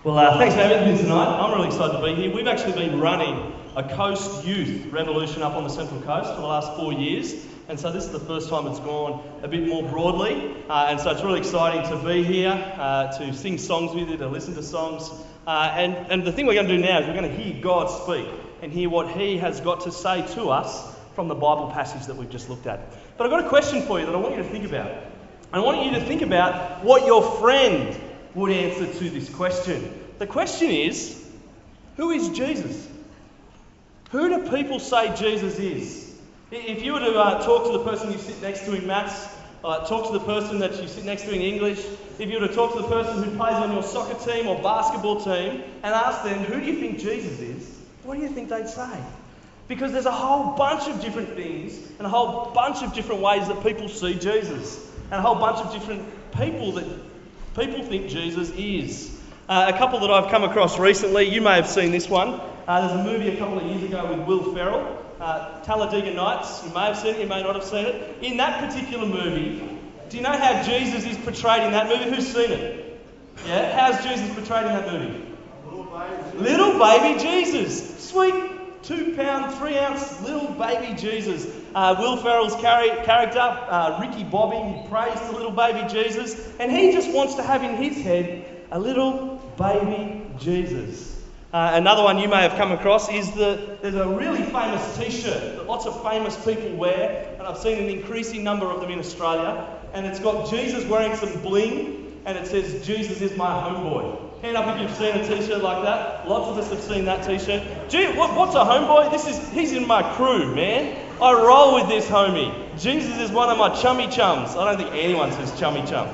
Well, thanks for having me tonight. I'm really excited to be here. We've actually been running a Coast Youth Revolution up on the Central Coast for the last 4 years. And so this is the first time it's gone a bit more broadly. And so it's really exciting to be here, to sing songs with you, to listen to songs. And the thing we're going to do now is we're going to hear God speak and hear what He has got to say to us from the Bible passage that we've just looked at. But I've got a question for you that I want you to think about. I want you to think about what your friend would answer to this question. The question is, who is Jesus? Who do people say Jesus is? If you were to talk to the person you sit next to in maths, talk to the person that you sit next to in English, if you were to talk to the person who plays on your soccer team or basketball team and ask them, who do you think Jesus is? What do you think they'd say? Because there's a whole bunch of different things and a whole bunch of different ways that people see Jesus. And a whole bunch of different people that people think Jesus is. A couple that I've come across recently, you may have seen this one. There's a movie a couple of years ago with Will Ferrell, Talladega Nights. You may have seen it, you may not have seen it. In that particular movie, do you know how Jesus is portrayed in that movie? Who's seen it? Yeah? How's Jesus portrayed in that movie? Little baby Jesus. Sweet 2 pound, 3 ounce little baby Jesus. Will Ferrell's character, Ricky Bobby, he prays to little baby Jesus, and he just wants to have in his head a little baby Jesus. Another one you may have come across is there's a really famous t-shirt that lots of famous people wear, and I've seen an increasing number of them in Australia, and it's got Jesus wearing some bling, and it says, Jesus is my homeboy. Hand up if you've seen a t-shirt like that. Lots of us have seen that t-shirt. Gee, what's a homeboy? He's in my crew, man. I roll with this homie. Jesus is one of my chummy chums. I don't think anyone says chummy chum.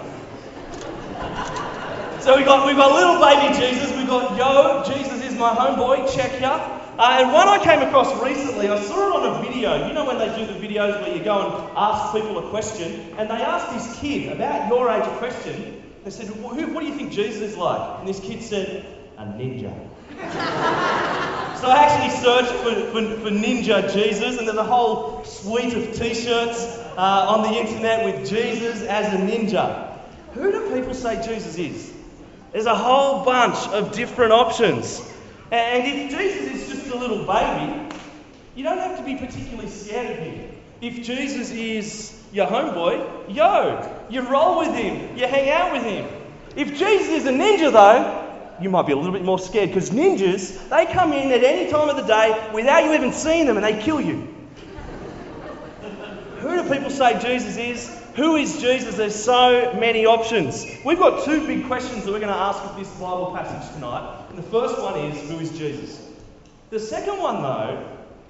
So we've got little baby Jesus. We've got yo, Jesus is my homeboy. Check ya. And one I came across recently, I saw it on a video. You know when they do the videos where you go and ask people a question, and they asked this kid about your age a question. They said, what do you think Jesus is like? And this kid said, a ninja. So I actually searched for Ninja Jesus, and there's a whole suite of t-shirts on the internet with Jesus as a ninja. Who do people say Jesus is? There's a whole bunch of different options. And if Jesus is just a little baby, you don't have to be particularly scared of him. If Jesus is your homeboy, you roll with him, you hang out with him. If Jesus is a ninja though, you might be a little bit more scared, because ninjas, they come in at any time of the day without you even seeing them and they kill you. Who do people say Jesus is? Who is Jesus? There's so many options. We've got 2 big questions that we're going to ask with this Bible passage tonight. And the first one is, who is Jesus? The second one though,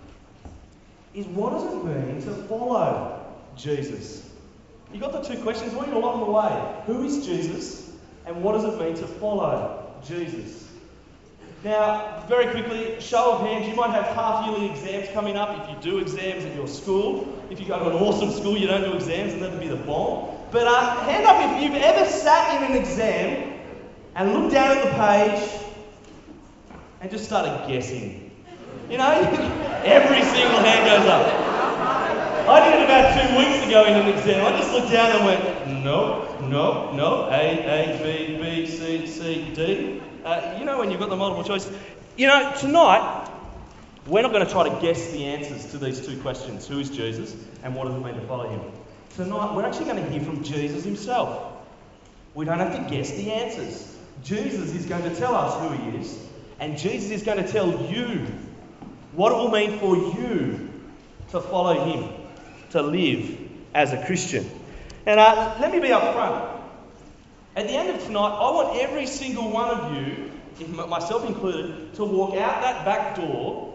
is what does it mean to follow Jesus? You got the 2 questions. I want you to lock them away. Who is Jesus? And what does it mean to follow Jesus? Now, very quickly, show of hands, you might have half-yearly exams coming up if you do exams at your school. If you go to an awesome school, you don't do exams, and that would be the bomb. But hand up if you've ever sat in an exam and looked down at the page and just started guessing. You know, every single hand goes up. I did it about 2 weeks ago in an exam. I just looked down and went, no, A, B, B, C, C, D. You know when you've got the multiple choice. You know, tonight, we're not going to try to guess the answers to these 2 questions. Who is Jesus and what does it mean to follow him? Tonight, we're actually going to hear from Jesus himself. We don't have to guess the answers. Jesus is going to tell us who he is, and Jesus is going to tell you what it will mean for you to follow him, to live as a Christian. And let me be up front. At the end of tonight, I want every single one of you, myself included, to walk out that back door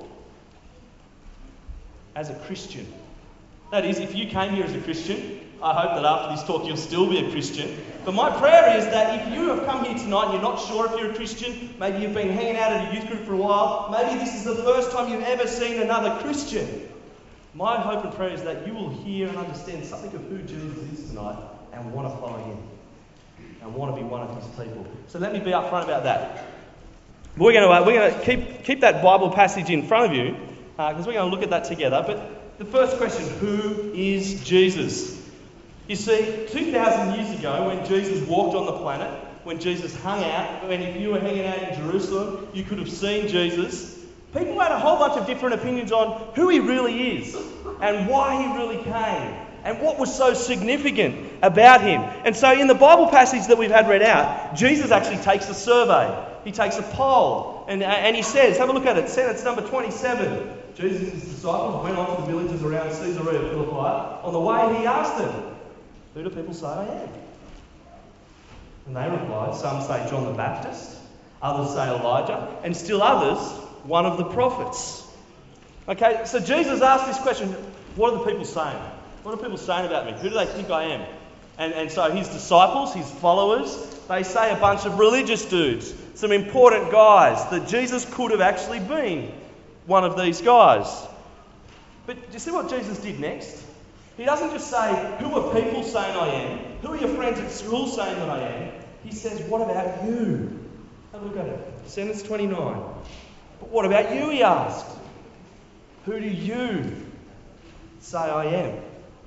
as a Christian. That is, if you came here as a Christian, I hope that after this talk you'll still be a Christian. But my prayer is that if you have come here tonight and you're not sure if you're a Christian, maybe you've been hanging out at a youth group for a while, maybe this is the first time you've ever seen another Christian. My hope and prayer is that you will hear and understand something of who Jesus is tonight and want to follow him and want to be one of his people. So let me be upfront about that. We're going to keep that Bible passage in front of you because we're going to look at that together. But the first question, who is Jesus? You see, 2,000 years ago when Jesus walked on the planet, when Jesus hung out, when if you were hanging out in Jerusalem, you could have seen Jesus. People had a whole bunch of different opinions on who he really is and why he really came and what was so significant about him. And so in the Bible passage that we've had read out, Jesus actually takes a survey. He takes a poll and he says, have a look at it, sentence number 27. Jesus and his disciples went on to the villages around Caesarea Philippi. On the way he asked them, who do people say I am? And they replied, some say John the Baptist, others say Elijah, and still others, one of the prophets. Okay, so Jesus asked this question, what are the people saying? What are people saying about me? Who do they think I am? And so his disciples, his followers, they say a bunch of religious dudes, some important guys, that Jesus could have actually been one of these guys. But do you see what Jesus did next? He doesn't just say, who are people saying I am? Who are your friends at school saying that I am? He says, what about you? Have a look at it. Sentence 29. But what about you, he asked. Who do you say I am?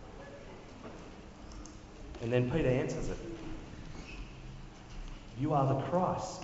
And then Peter answers it. You are the Christ.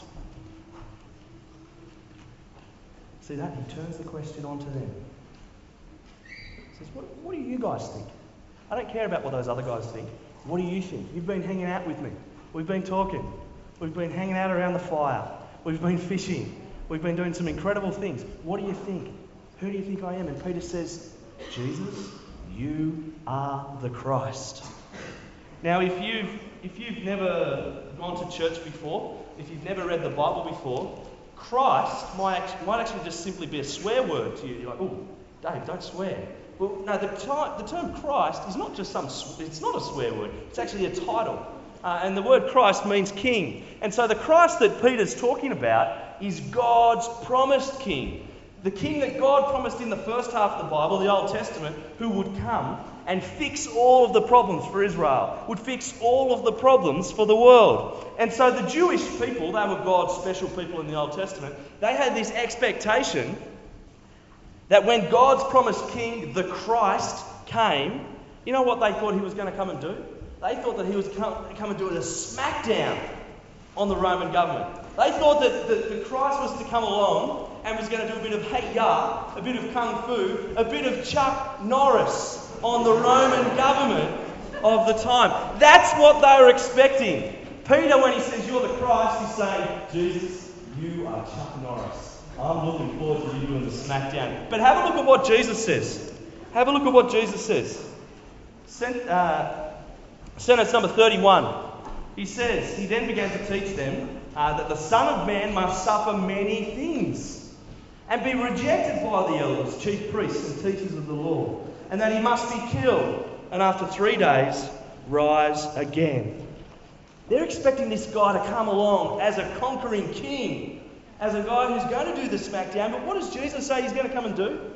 See that? He turns the question on to them. He says, what do you guys think? I don't care about what those other guys think. What do you think? You've been hanging out with me. We've been talking. We've been hanging out around the fire. We've been fishing. We've been doing some incredible things. What do you think? Who do you think I am? And Peter says, Jesus, you are the Christ. Now, if you've never gone to church before, if you've never read the Bible before, Christ might actually just simply be a swear word to you. You're like, oh, Dave, don't swear. Well, no, the term Christ is not just it's not a swear word. It's actually a title. And the word Christ means king. And so the Christ that Peter's talking about is God's promised king. The king that God promised in the first half of the Bible, the Old Testament, who would come and fix all of the problems for Israel, would fix all of the problems for the world. And so the Jewish people, they were God's special people in the Old Testament, they had this expectation that when God's promised king, the Christ, came, you know what they thought he was going to come and do? They thought that he was come and do a smackdown on the Roman government. They thought that the Christ was to come along and was going to do a bit of hey-ya, a bit of kung fu, a bit of Chuck Norris on the Roman government of the time. That's what they were expecting. Peter, when he says you're the Christ, he's saying, Jesus, you are Chuck Norris. I'm looking forward to you doing the smackdown. But have a look at what Jesus says. Have a look at what Jesus says. Sentence number 31. He says, he then began to teach them that the Son of Man must suffer many things and be rejected by the elders, chief priests and teachers of the law, and that he must be killed and after 3 days rise again. They're expecting this guy to come along as a conquering king, as a guy who's going to do the smackdown. But what does Jesus say he's going to come and do?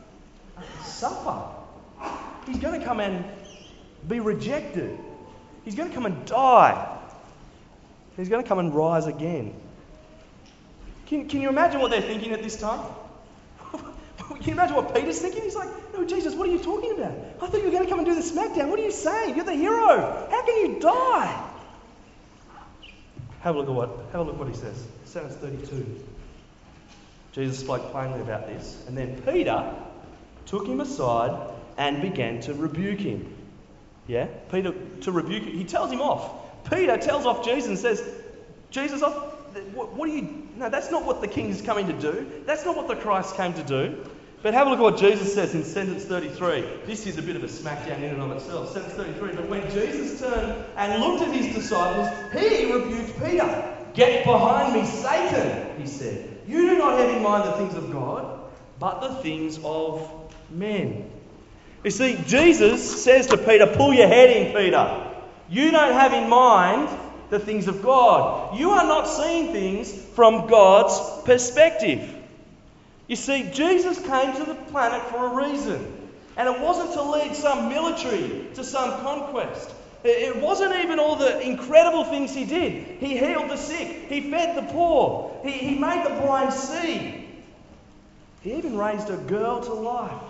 Suffer. He's going to come and be rejected. He's going to come and die. He's going to come and rise again. Can you imagine what they're thinking at this time? Can you imagine what Peter's thinking? He's like, no, Jesus, what are you talking about? I thought you were going to come and do the smackdown. What are you saying? You're the hero. How can you die? Have a look what he says. Sentence 32. Jesus spoke plainly about this. And then Peter took him aside and began to rebuke him. Yeah? Peter, to rebuke him. He tells him off. Peter tells off Jesus and says, Jesus, what are you... No, that's not what the king is coming to do. That's not what the Christ came to do. But have a look at what Jesus says in sentence 33. This is a bit of a smackdown in and of itself. Sentence 33. But when Jesus turned and looked at his disciples, he rebuked Peter. Get behind me, Satan, he said. You do not have in mind the things of God, but the things of men. You see, Jesus says to Peter, pull your head in, Peter. You don't have in mind the things of God. You are not seeing things from God's perspective. You see, Jesus came to the planet for a reason. And it wasn't to lead some military to some conquest. It wasn't even all the incredible things he did. He healed the sick. He fed the poor. He made the blind see. He even raised a girl to life.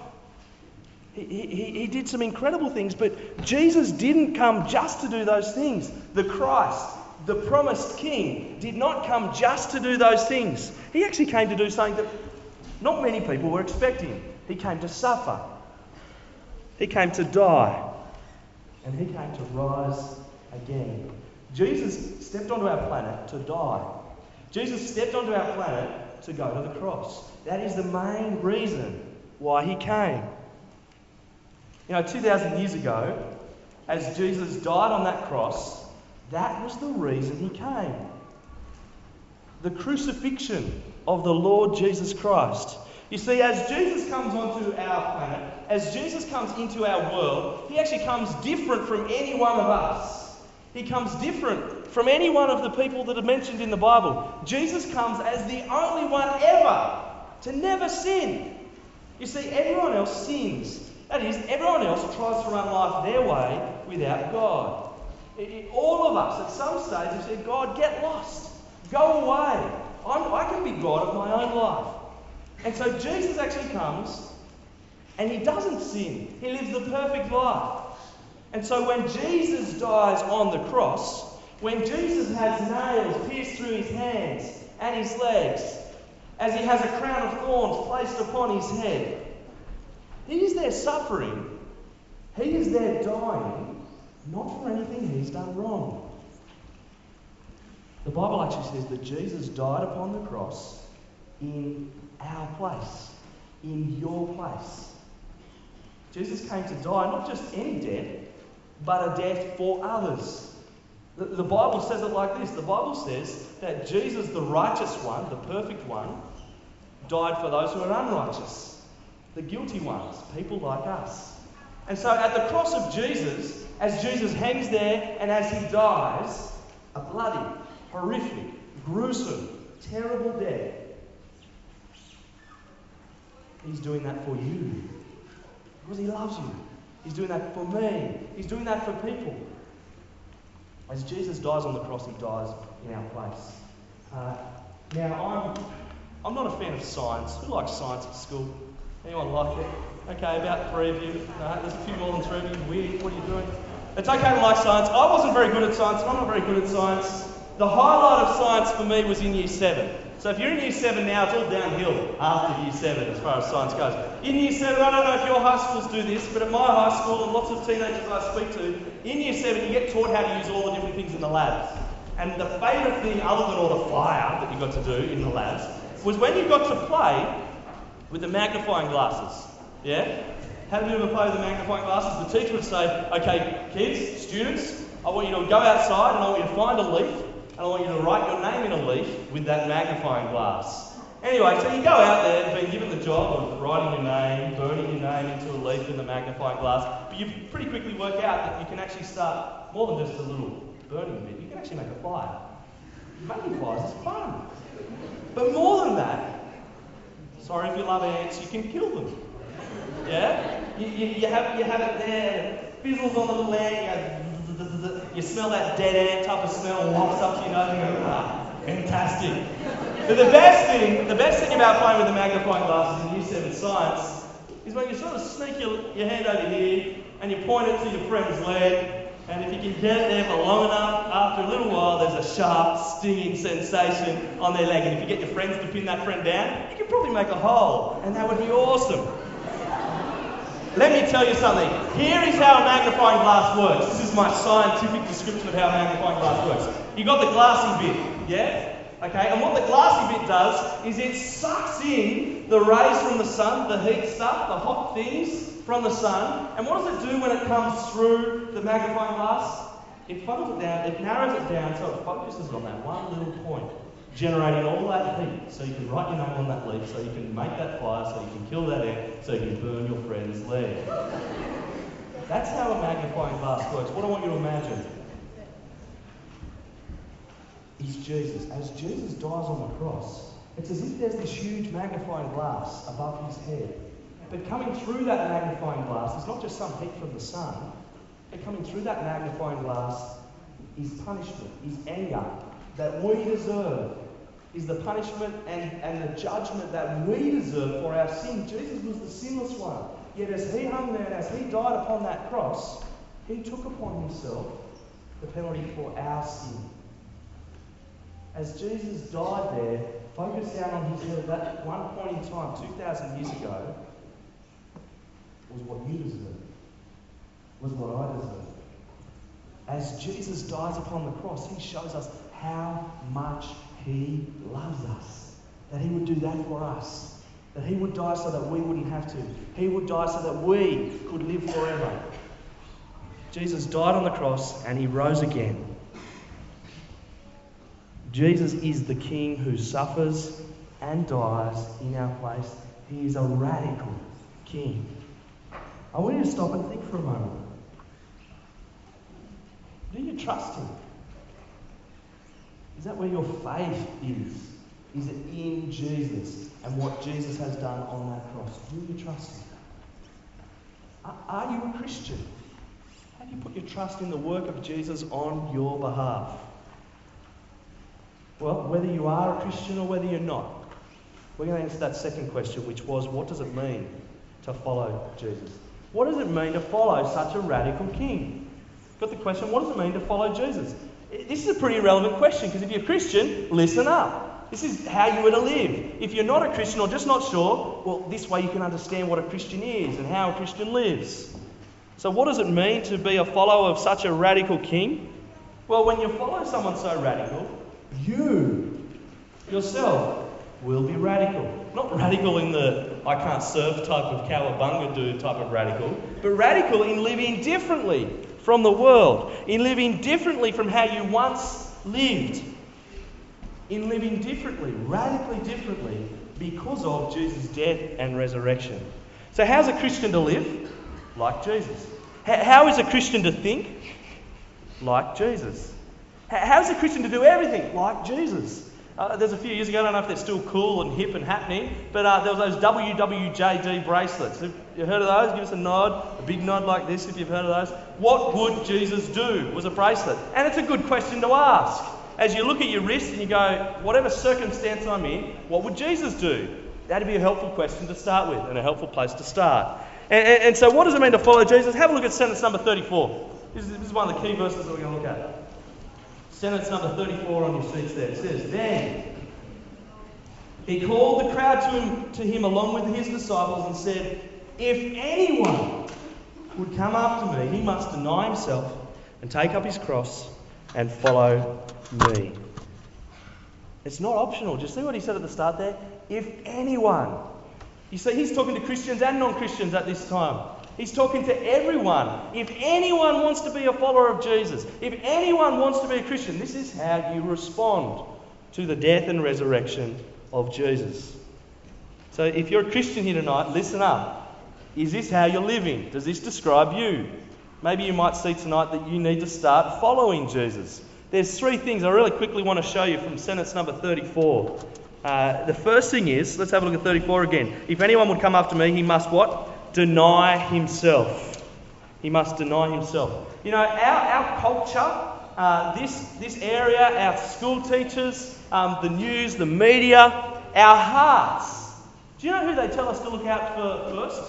He did some incredible things, but Jesus didn't come just to do those things. The Christ, the promised king, did not come just to do those things. He actually came to do something that not many people were expecting. He came to suffer. He came to die. And he came to rise again. Jesus stepped onto our planet to die. Jesus stepped onto our planet to go to the cross. That is the main reason why he came. 2,000 years ago, as Jesus died on that cross, that was the reason he came. The crucifixion of the Lord Jesus Christ. You see, as Jesus comes onto our planet, as Jesus comes into our world, he actually comes different from any one of us. He comes different from any one of the people that are mentioned in the Bible. Jesus comes as the only one ever to never sin. You see, everyone else sins. That is, everyone else tries to run life their way without God. All of us, at some stage, have said, God, get lost. Go away. I can be God of my own life. And so Jesus actually comes and he doesn't sin. He lives the perfect life. And so when Jesus dies on the cross, when Jesus has nails pierced through his hands and his legs, as he has a crown of thorns placed upon his head, he is there suffering. He is there dying, not for anything he's done wrong. The Bible actually says that Jesus died upon the cross in our place, in your place. Jesus came to die, not just any death, but a death for others. The Bible says it like this. The Bible says that Jesus, the righteous one, the perfect one, died for those who are unrighteous, the guilty ones, people like us. And so at the cross of Jesus, as Jesus hangs there and as he dies, a bloody, horrific, gruesome, terrible death, he's doing that for you. Because he loves you. He's doing that for me. He's doing that for people. As Jesus dies on the cross, he dies in our place. Now, I'm not a fan of science. Who likes science at school? Anyone like it? Okay, about 3 of you. No, there's a few more than 3 of you. Weird. What are you doing? It's okay to like science. I wasn't very good at science, and I'm not very good at science. The highlight of science for me was in Year 7. So if you're in Year 7 now, it's all downhill after Year 7 as far as science goes. In Year 7, I don't know if your high schools do this, but at my high school and lots of teenagers I speak to, in Year 7 you get taught how to use all the different things in the labs. And the favourite thing, other than all the fire that you got to do in the labs, was when you got to play with the magnifying glasses. Yeah? Had a bit of a play with the magnifying glasses. The teacher would say, okay, kids, students, I want you to go outside and I want you to find a leaf and I want you to write your name in a leaf with that magnifying glass. Anyway, so you go out there, being given the job of writing your name, burning your name into a leaf in the magnifying glass, but you pretty quickly work out that you can actually start more than just a little burning bit. You can actually make a fire. Making fires is fun. But more than that, sorry if you love ants, you can kill them. Yeah? You have it there, and it fizzles on the little ant, you smell that dead ant type of smell, wafts up to your nose, and you go, ah, fantastic. But the best thing about playing with the magnifying glasses in Year 7 science is when you sort of sneak your hand over here and you point it to your friend's leg, and if you can get it there for long enough, after a little while there's a sharp, stinging sensation on their leg, and if you get your friends to pin that friend down, you can probably make a hole, and that would be awesome. Let me tell you something. Here is how a magnifying glass works. This is my scientific description of how a magnifying glass works. You got the glassy bit, yeah? Okay, and what the glassy bit does is it sucks in the rays from the sun, the heat stuff, the hot things from the sun. And what does it do when it comes through the magnifying glass? It funnels it down, it narrows it down so it focuses on that one little point, generating all that heat so you can write your name on that leaf, so you can make that fire, so you can kill that ant, so you can burn your friend's leg. That's how a magnifying glass works. What I want you to imagine is Jesus. As Jesus dies on the cross, it's as if there's this huge magnifying glass above his head. But coming through that magnifying glass is not just some heat from the sun, but coming through that magnifying glass is punishment, is anger that we deserve, is the punishment and the judgment that we deserve for our sin. Jesus was the sinless one. Yet as he hung there and as he died upon that cross, he took upon himself the penalty for our sin. as Jesus died there, focused down on his head at that one point in time, 2,000 years ago, was what you deserve, was what I deserve. As Jesus dies upon the cross, he shows us how much he loves us. That he would do that for us. That he would die so that we wouldn't have to. He would die so that we could live forever. Jesus died on the cross and he rose again. Jesus is the King who suffers and dies in our place. He is a radical King. I want you to stop and think for a moment. Do you trust him? Is that where your faith is? Is it in Jesus and what Jesus has done on that cross? Do you trust him? Are you a Christian? Have you put your trust in the work of Jesus on your behalf? Well, whether you are a Christian or whether you're not, we're going to answer that second question, which was, what does it mean to follow Jesus? What does it mean to follow such a radical King? Got the question, what does it mean to follow Jesus? This is a pretty relevant question, because if you're a Christian, listen up. This is how you were to live. If you're not a Christian or just not sure, well, this way you can understand what a Christian is and how a Christian lives. So what does it mean to be a follower of such a radical King? Well, when you follow someone so radical, you yourself will be radical. Not radical in the I can't surf type of cowabunga dude type of radical, but radical in living differently from the world, in living differently from how you once lived, in living differently, radically differently, because of Jesus' death and resurrection. So how's a Christian to live? Like Jesus. How is a Christian to think? Like Jesus. How is a Christian to do everything? Like Jesus. There's a few years ago, I don't know if they're still cool and hip and happening, but there was those WWJD bracelets. Have you heard of those? Give us a nod, a big nod like this if you've heard of those. What would Jesus do was a bracelet. And it's a good question to ask. As you look at your wrist and you go, whatever circumstance I'm in, what would Jesus do? That'd be a helpful question to start with and a helpful place to start. And so what does it mean to follow Jesus? Have a look at sentence number 34. This is one of the key verses that we're going to look at. Sentence number 34 on your seats there. It says, Then he called the crowd to him along with his disciples and said, If anyone would come after me, he must deny himself and take up his cross and follow me. It's not optional. Do you see what he said at the start there? If anyone. You see, he's talking to Christians and non-Christians at this time. He's talking to everyone. If anyone wants to be a follower of Jesus, if anyone wants to be a Christian, this is how you respond to the death and resurrection of Jesus. So if you're a Christian here tonight, listen up. Is this how you're living? Does this describe you? Maybe you might see tonight that you need to start following Jesus. There's three things I really quickly want to show you from sentence number 34. The first thing is, let's have a look at 34 again. If anyone would come after me, he must what? Deny himself. He must deny himself. You know, our culture, this area, our school teachers, the news, the media, our hearts. Do you know who they tell us to look out for first?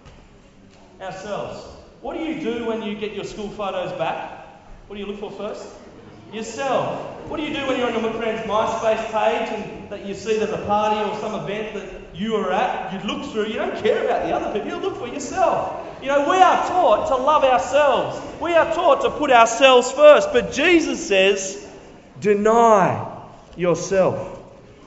Ourselves. What do you do when you get your school photos back? What do you look for first? Yourself. What do you do when you're on your friend's MySpace page and that you see there's a party or some event that you are at? You look through, you don't care about the other people, you look for yourself. You know, we are taught to love ourselves. We are taught to put ourselves first. But Jesus says, deny yourself.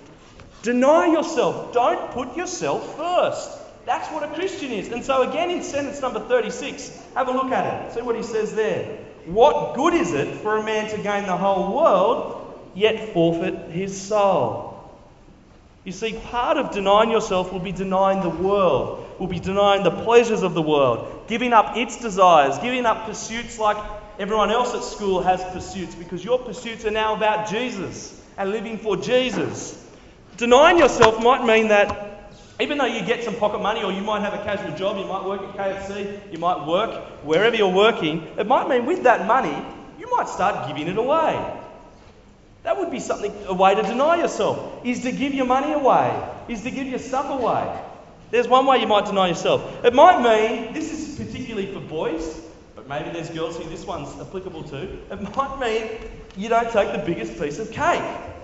Deny yourself. Don't put yourself first. That's what a Christian is. And so again in sentence number 36, have a look at it. See what he says there. What good is it for a man to gain the whole world, yet forfeit his soul? You see, part of denying yourself will be denying the world, will be denying the pleasures of the world, giving up its desires, giving up pursuits like everyone else at school has pursuits, because your pursuits are now about Jesus and living for Jesus. Denying yourself might mean that even though you get some pocket money, or you might have a casual job, you might work at KFC, you might work wherever you're working, it might mean with that money, you might start giving it away. That would be a way to deny yourself, is to give your money away, is to give your stuff away. There's one way you might deny yourself. It might mean, this is particularly for boys, but maybe there's girls who this one's applicable to, it might mean you don't take the biggest piece of cake.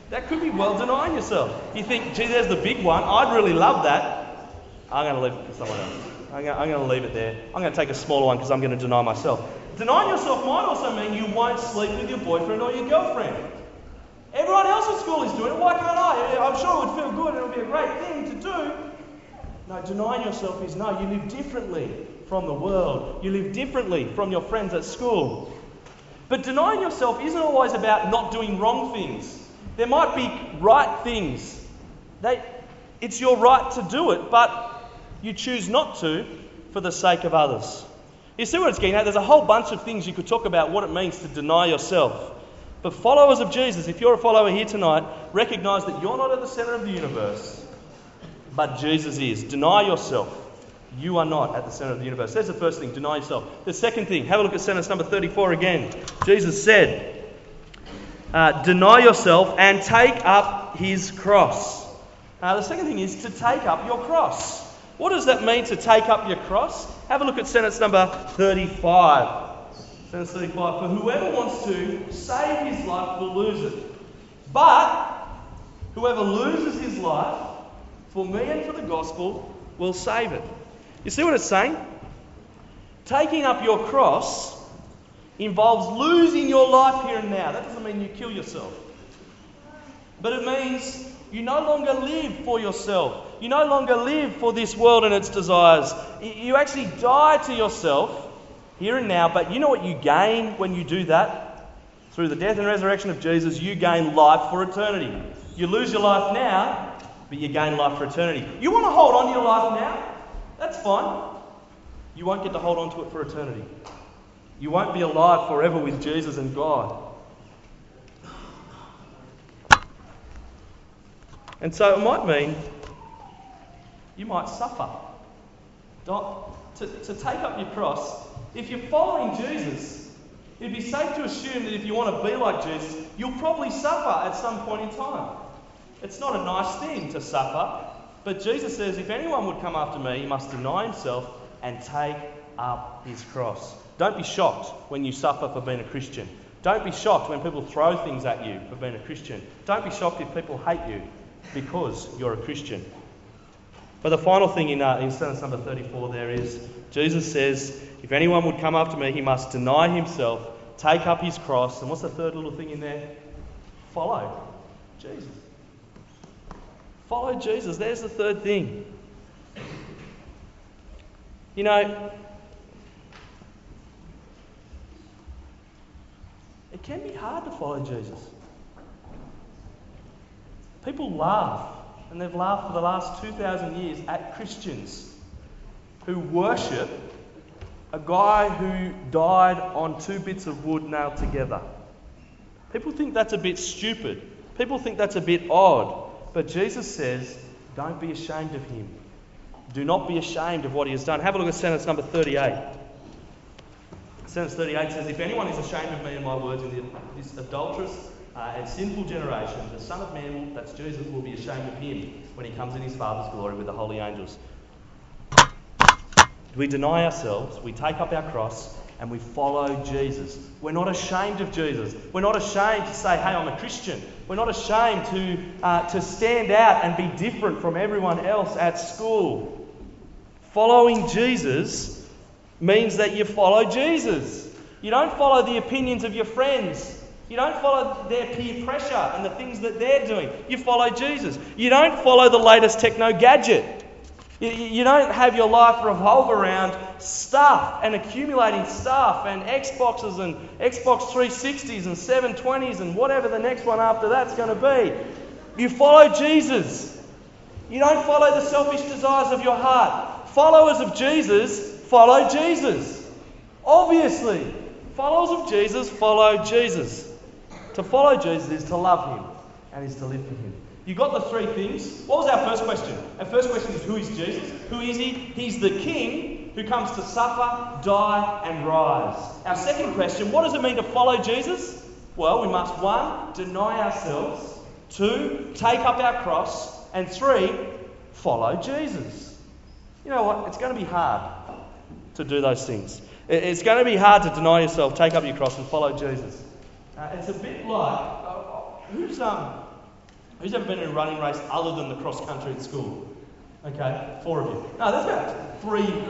That could be denying yourself. You think, gee, there's the big one. I'd really love that. I'm going to leave it for someone else. I'm going to leave it there. I'm going to take a smaller one because I'm going to deny myself. Denying yourself might also mean you won't sleep with your boyfriend or your girlfriend. Everyone else at school is doing it. Why can't I? I'm sure it would feel good and it would be a great thing to do. No, denying yourself is no, you live differently from the world. You live differently from your friends at school. But denying yourself isn't always about not doing wrong things. There might be right things. It's your right to do it, but you choose not to for the sake of others. You see what it's getting at? There's a whole bunch of things you could talk about what it means to deny yourself. But followers of Jesus, if you're a follower here tonight, recognise that you're not at the centre of the universe, but Jesus is. Deny yourself. You are not at the centre of the universe. There's the first thing, deny yourself. The second thing, have a look at sentence number 34 again. Jesus said, deny yourself and take up his cross. The second thing is to take up your cross. What does that mean, to take up your cross? Have a look at sentence number 35. Sentence 35. For whoever wants to save his life will lose it. But whoever loses his life for me and for the gospel will save it. You see what it's saying? Taking up your cross involves losing your life here and now. That doesn't mean you kill yourself. But it means you no longer live for yourself. You no longer live for this world and its desires. You actually die to yourself here and now, but you know what you gain when you do that? Through the death and resurrection of Jesus, you gain life for eternity. You lose your life now, but you gain life for eternity. You want to hold on to your life now? That's fine. You won't get to hold on to it for eternity. You won't be alive forever with Jesus and God. And so it might mean you might suffer. To take up your cross, if you're following Jesus, it'd be safe to assume that if you want to be like Jesus, you'll probably suffer at some point in time. It's not a nice thing to suffer, but Jesus says if anyone would come after me, he must deny himself and take up his cross. Don't be shocked when you suffer for being a Christian. Don't be shocked when people throw things at you for being a Christian. Don't be shocked if people hate you because you're a Christian. But the final thing in sentence number 34 there is, Jesus says, if anyone would come after me, he must deny himself, take up his cross, and what's the third little thing in there? Follow Jesus. Follow Jesus. There's the third thing. You know, it can be hard to follow Jesus. People laugh, and they've laughed for the last 2,000 years at Christians who worship a guy who died on 2 bits of wood nailed together. People think that's a bit stupid. People think that's a bit odd. But Jesus says, don't be ashamed of him. Do not be ashamed of what he has done. Have a look at sentence number 38. Sentence 38 says, if anyone is ashamed of me and my words in this adulterous and sinful generation, the Son of Man, that's Jesus, will be ashamed of him when he comes in his Father's glory with the holy angels. We deny ourselves, we take up our cross, and we follow Jesus. We're not ashamed of Jesus. We're not ashamed to say, hey, I'm a Christian. We're not ashamed to stand out and be different from everyone else at school. Following Jesus means that you follow Jesus. You don't follow the opinions of your friends. You don't follow their peer pressure and the things that they're doing. You follow Jesus. You don't follow the latest techno gadget. You don't have your life revolve around stuff and accumulating stuff and Xboxes and Xbox 360s and 720s and whatever the next one after that's going to be. You follow Jesus. You don't follow the selfish desires of your heart. Followers of Jesus follow Jesus. Obviously, followers of Jesus follow Jesus. To follow Jesus is to love him and is to live for him. You got the three things. What was our first question? Our first question is, who is Jesus? Who is he? He's the King who comes to suffer, die and rise. Our second question, what does it mean to follow Jesus? Well, we must 1, deny ourselves, 2, take up our cross, and 3, follow Jesus. You know what? It's going to be hard to do those things. It's going to be hard to deny yourself, take up your cross and follow Jesus. It's a bit like, Who's ever been in a running race other than the cross country at school? Okay, 4 of you. No, there's about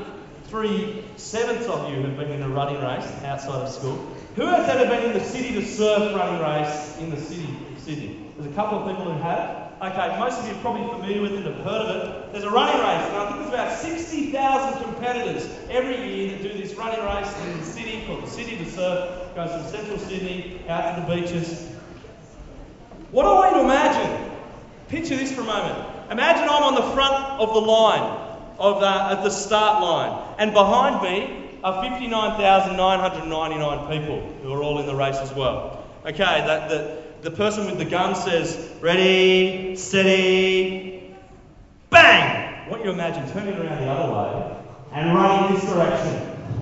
3/7 of you have been in a running race outside of school. Who has ever been in the City to Surf running race in the city of Sydney? There's a couple of people who have. Okay, most of you are probably familiar with it, have heard of it. There's a running race, and I think there's about 60,000 competitors every year that do this running race in the city called the City to Surf. Goes from central Sydney out to the beaches. What I want you to imagine, picture this for a moment. Imagine I'm on the front of the line, of the start line, and behind me are 59,999 people who are all in the race as well. Okay, the person with the gun says, ready, steady, bang! I want you to imagine turning around the other way and running this direction.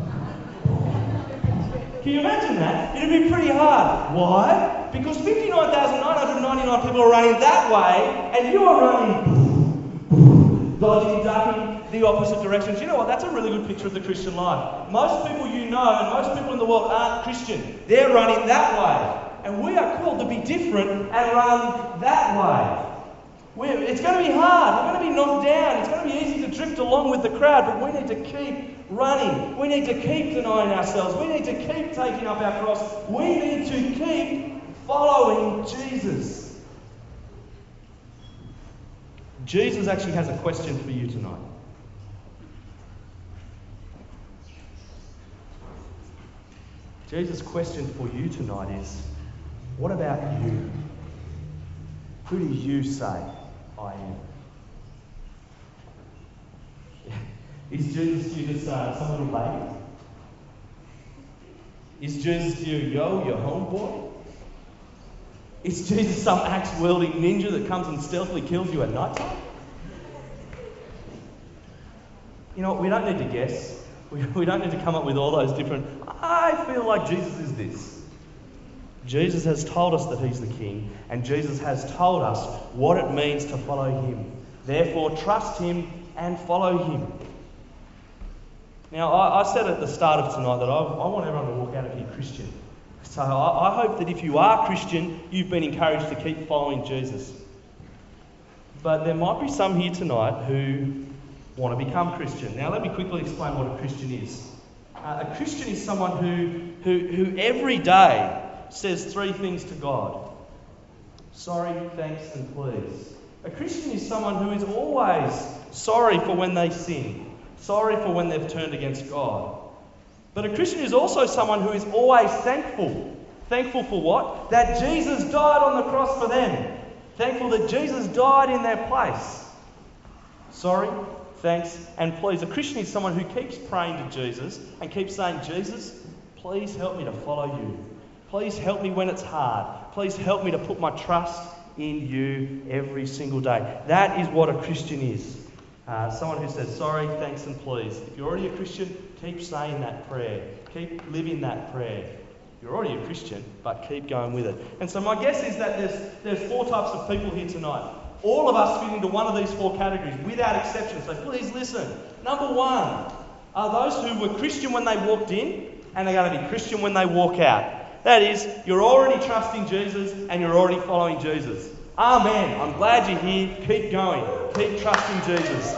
Can you imagine that? It'd be pretty hard. Why? Because 59,999 people are running that way and you are running dodging, ducking, the opposite directions. You know what? That's a really good picture of the Christian life. Most people you know and most people in the world aren't Christian. They're running that way. And we are called to be different and run that way. It's going to be hard. We're going to be knocked down. It's going to be easy to drift along with the crowd, but we need to keep running. We need to keep denying ourselves. We need to keep taking up our cross. We need to keep following Jesus. Jesus actually has a question for you tonight. Jesus' question for you tonight is, what about you? Who do you say I am? Is Jesus to you just some little baby? Is Jesus to you, your homeboy? Is Jesus some axe-wielding ninja that comes and stealthily kills you at night time? You know what, we don't need to guess. We don't need to come up with all those different, I feel like Jesus is this. Jesus has told us that he's the King, and Jesus has told us what it means to follow him. Therefore, trust him and follow him. Now, I said at the start of tonight that I want everyone to walk out of here Christian. So I hope that if you are Christian, you've been encouraged to keep following Jesus. But there might be some here tonight who want to become Christian. Now, let me quickly explain what a Christian is. A Christian is someone who every day says 3 things to God. Sorry, thanks, and please. A Christian is someone who is always sorry for when they sin. Sorry for when they've turned against God. But a Christian is also someone who is always thankful. Thankful for what? That Jesus died on the cross for them. Thankful that Jesus died in their place. Sorry, thanks, and please. A Christian is someone who keeps praying to Jesus and keeps saying, Jesus, please help me to follow you. Please help me when it's hard. Please help me to put my trust in you every single day. That is what a Christian is. Someone who says, sorry, thanks, and please. If you're already a Christian, keep saying that prayer. Keep living that prayer. You're already a Christian, but keep going with it. And so my guess is that there's 4 types of people here tonight. All of us fit into one of these 4 categories, without exception. So please listen. Number 1 are those who were Christian when they walked in, and they're going to be Christian when they walk out. That is, you're already trusting Jesus and you're already following Jesus. Amen. I'm glad you're here. Keep going. Keep trusting Jesus.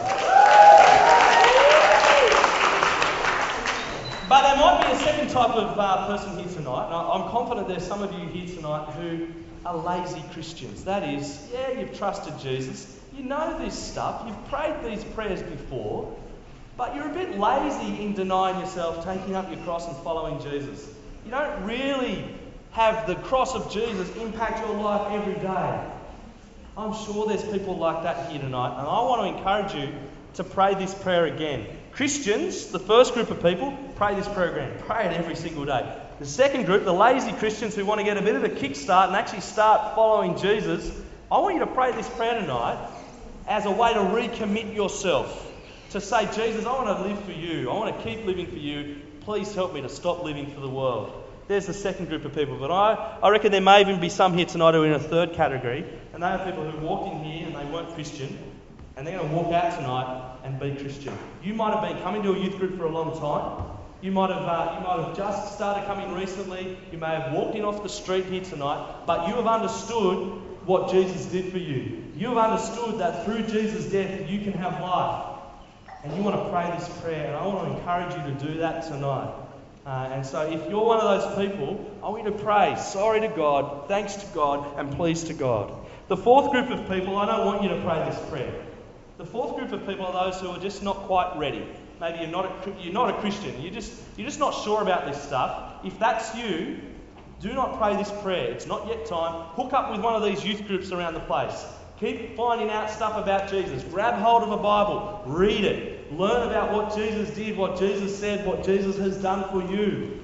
But there might be a second type of person here tonight. And I'm confident there's some of you here tonight who are lazy Christians. That is, yeah, you've trusted Jesus. You know this stuff. You've prayed these prayers before. But you're a bit lazy in denying yourself, taking up your cross and following Jesus. You don't really have the cross of Jesus impact your life every day. I'm sure there's people like that here tonight, and I want to encourage you to pray this prayer again. Christians, the first group of people, pray this prayer again. Pray it every single day. The second group, the lazy Christians who want to get a bit of a kickstart and actually start following Jesus, I want you to pray this prayer tonight as a way to recommit yourself. To say, Jesus, I want to live for you. I want to keep living for you. Please help me to stop living for the world. There's the second group of people. But I reckon there may even be some here tonight who are in a third category. And they are people who walked in here and they weren't Christian. And they're going to walk out tonight and be Christian. You might have been coming to a youth group for a long time. You might have just started coming recently. You may have walked in off the street here tonight. But you have understood what Jesus did for you. You have understood that through Jesus' death you can have life. And you want to pray this prayer, and I want to encourage you to do that tonight. And so if you're one of those people, I want you to pray, sorry to God, thanks to God, and please to God. The fourth group of people, I don't want you to pray this prayer. The fourth group of people are those who are just not quite ready. Maybe you're not a Christian. You're just not sure about this stuff. If that's you, do not pray this prayer. It's not yet time. Hook up with one of these youth groups around the place. Keep finding out stuff about Jesus. Grab hold of a Bible. Read it. Learn about what Jesus did, what Jesus said, what Jesus has done for you.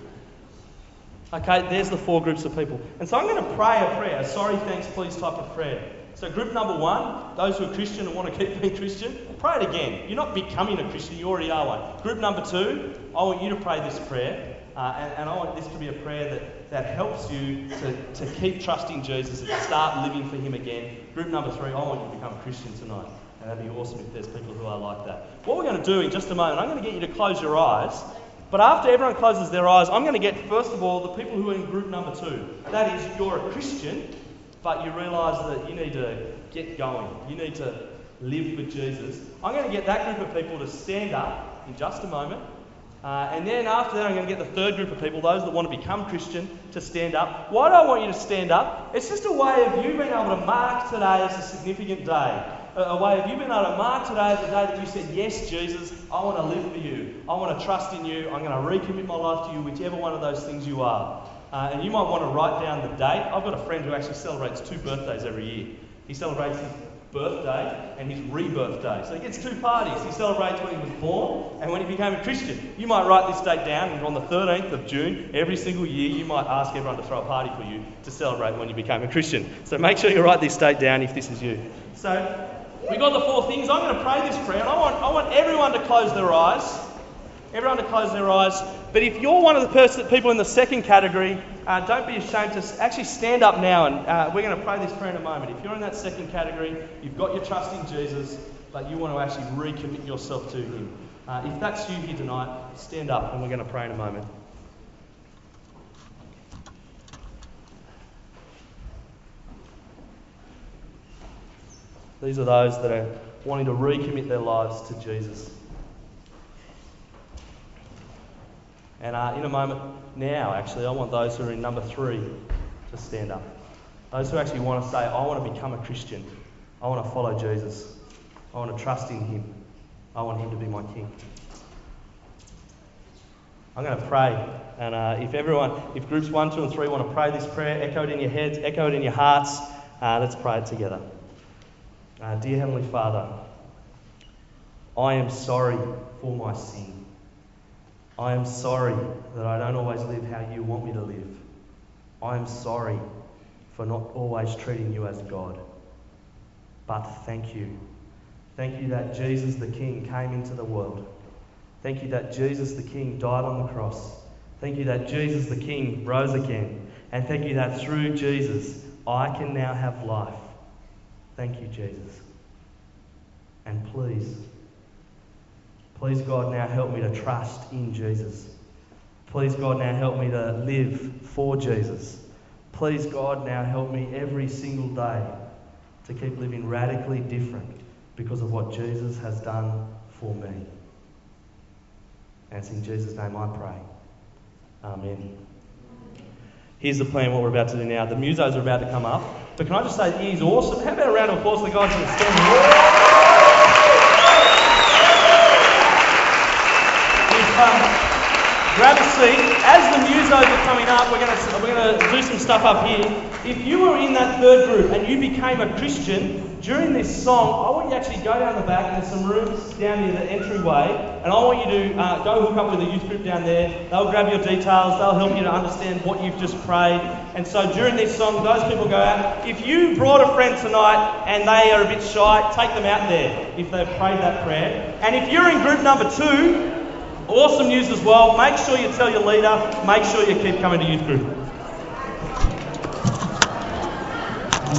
Okay, there's the four groups of people. And so I'm going to pray a prayer, a sorry, thanks, please type of prayer. So group number one, those who are Christian and want to keep being Christian, pray it again. You're not becoming a Christian, you already are one. Group number two, I want you to pray this prayer. And I want this to be a prayer that helps you to keep trusting Jesus and start living for him again. Group number three, I want you to become a Christian tonight. And that'd be awesome if there's people who are like that. What we're going to do in just a moment, I'm going to get you to close your eyes. But after everyone closes their eyes, I'm going to get, first of all, the people who are in group number two. That is, you're a Christian, but you realise that you need to get going. You need to live with Jesus. I'm going to get that group of people to stand up in just a moment. And then after that, I'm going to get the third group of people, those that want to become Christian, to stand up. Why do I want you to stand up? It's just a way of you being able to mark today as a significant day. A way of you being able to mark today as the day that you said, yes, Jesus, I want to live for you. I want to trust in you. I'm going to recommit my life to you, whichever one of those things you are. And you might want to write down the date. I've got a friend who actually celebrates 2 birthdays every year. He celebrates his birthday and his rebirth day. So he gets 2 parties. He celebrates when he was born and when he became a Christian. You might write this date down, and on the 13th of June, every single year, you might ask everyone to throw a party for you to celebrate when you became a Christian. So make sure you write this date down if this is you. So we got the 4 things. I'm going to pray this prayer, and I want everyone to close their eyes. Everyone to close their eyes. But if you're one of the people in the second category, don't be ashamed to actually stand up now, and we're going to pray this prayer in a moment. If you're in that second category, you've got your trust in Jesus, but you want to actually recommit yourself to him. If that's you here tonight, stand up and we're going to pray in a moment. These are those that are wanting to recommit their lives to Jesus. And in a moment now, actually, I want those who are in number 3 to stand up. Those who actually want to say, I want to become a Christian. I want to follow Jesus. I want to trust in him. I want him to be my king. I'm going to pray. And if groups 1, 2 and 3 want to pray this prayer, echo it in your heads, echo it in your hearts. Let's pray it together. Dear Heavenly Father, I am sorry for my sin. I am sorry that I don't always live how you want me to live. I am sorry for not always treating you as God. But thank you. Thank you that Jesus the King came into the world. Thank you that Jesus the King died on the cross. Thank you that Jesus the King rose again. And thank you that through Jesus, I can now have life. Thank you, Jesus. And please, God, now help me to trust in Jesus. Please, God, now help me to live for Jesus. Please, God, now help me every single day to keep living radically different because of what Jesus has done for me. And it's in Jesus' name I pray. Amen. Here's the plan, what we're about to do now. The musos are about to come up. But can I just say, he is awesome. How about a round of applause for the guys who are standing? Grab a seat. As the musos are coming up, we're going to do some stuff up here. If you were in that third group and you became a Christian during this song, I want you to actually go down the back. There's some rooms down near the entryway, and I want you to go hook up with the youth group down there. They'll grab your details. They'll help you to understand what you've just prayed. And so during this song, those people go out. If you brought a friend tonight and they are a bit shy, take them out there if they've prayed that prayer. And if you're in group number 2, awesome news as well. Make sure you tell your leader. Make sure you keep coming to youth group.